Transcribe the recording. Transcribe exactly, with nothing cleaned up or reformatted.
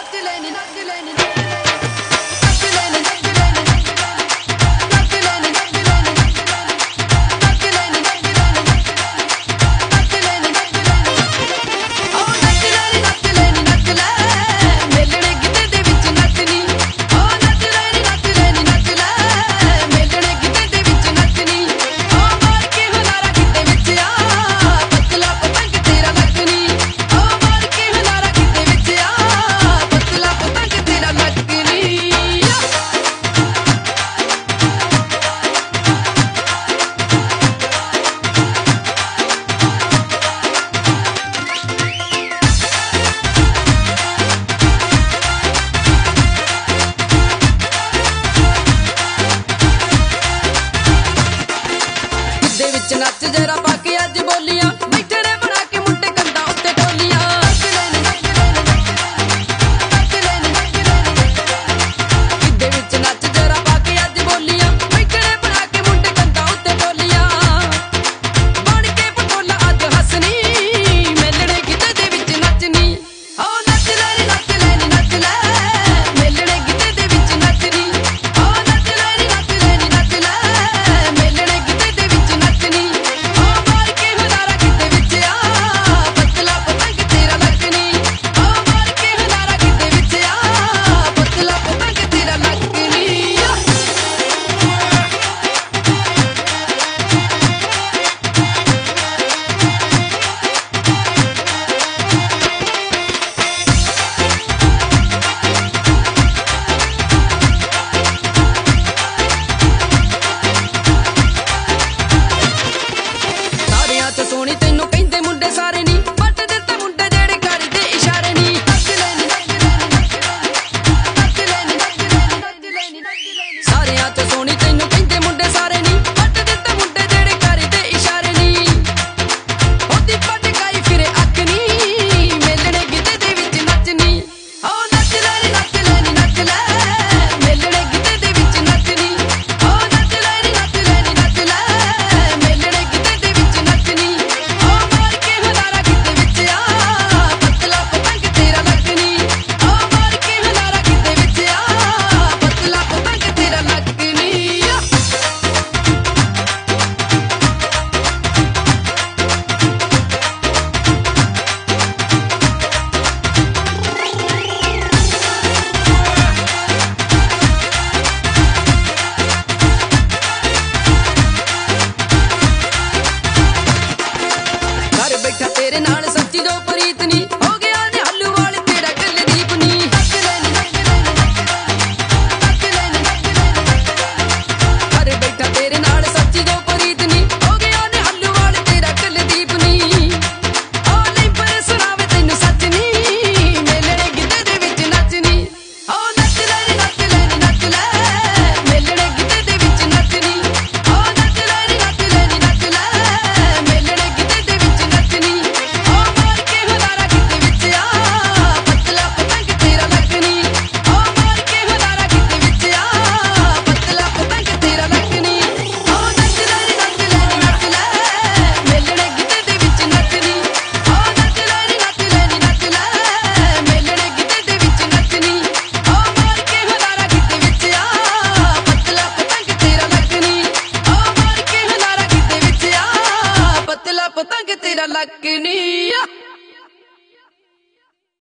नच जरा पाके अज बोलियां बैठड़े बना के मुंडे कंधा उत्ते टोलियां गिद्धे विच नच जरा पाके अज बोलियां बैठड़े बना के मुंडे कंधा उत्ते टोलियां बन के पटोला अज हसनी मेलड़े गिद्धे दे विच नचनी ओ नच ले नच ले नच ले मेलड़े गिद्धे दे विच नचनी ओ नच ले नच ले नच ले मेलड़े गिद्धे दे विच नचनी सोनी तेनू कहंदे मुंडे सारे नी पट दित्ते मुंडे जेड़े करदे इशारे नी सारियां तो सोनी तेनू कहंदे मुंडे सारे नी पट दित्ते मुंडे जेड़े करदे इशारे नी ओदी पटकाई फिरे अख नी मेलड़े गिद्धे दे विच नचनी ओ नच ले नच ले नच ले मेलड़े गिद्धे दे विच नचनी ओ नच ले नच ले नच ले मेलड़े गिद्धे दे विच नचनी तेरे नाल सच्ची जो प्रीत नी।